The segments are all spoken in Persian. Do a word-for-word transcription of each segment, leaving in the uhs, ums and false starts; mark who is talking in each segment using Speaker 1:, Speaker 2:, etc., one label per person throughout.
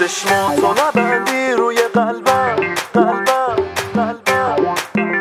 Speaker 1: چشماتو نبندی روی قلبم قلبم قلبم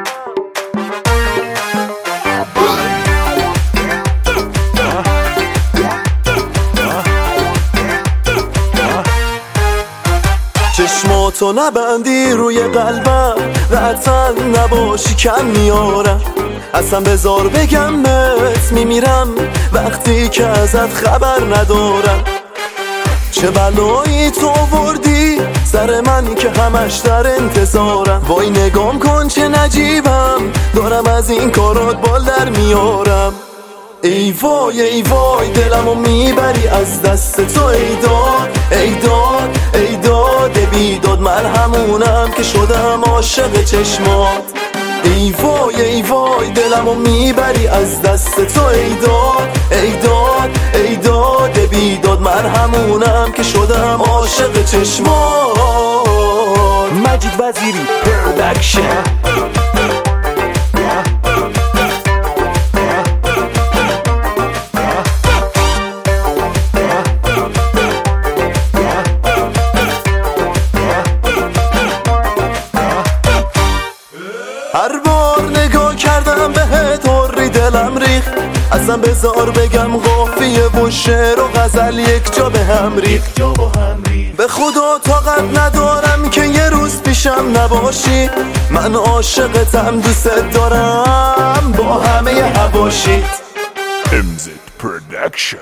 Speaker 1: چشماتو نبندی روی قلبم قطعا نباشی کم میارم اصلا بذار بگم بهت میمیرم وقتی که ازت خبر ندارم چه بلایی تو آوردی سر من که همش در انتظارم وای نگام کن چه نجیبم دارم از این کارات بال در میارم ای وای ای وای دلمو میبری از دست تو ای داد ای داد ای داد بیداد من همونم که شدم عاشق چشمات ای وای ای وای دلمو میبری از دست تو ای داد ای داد ای داد بیداد من همونم که شدم عاشق چشمات مجید وزیری پروداکشن هر بار نگاه کردم بهت هوری دلم ریخ اصلا بذار بگم قافیه و شعر و غزل یک جا به هم ریخ به خدا طاقت ندارم که یه روز پیشم نباشی من عاشقتم دوست دارم با همه حواشیت
Speaker 2: ام زد پروداکشن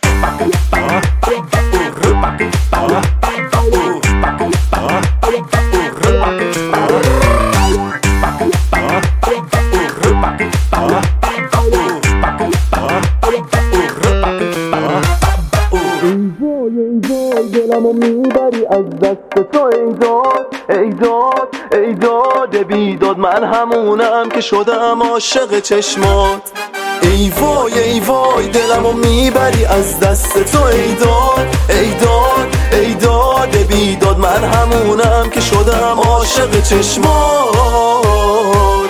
Speaker 1: دلمو میبری از دست تو ای داد ای داد ای داد بیداد من همونم که شدم عاشق چشمات ای وای ای وای دلمو میبری از دست تو ای داد ای داد ای داد بیداد من همونم که شدم عاشق چشمات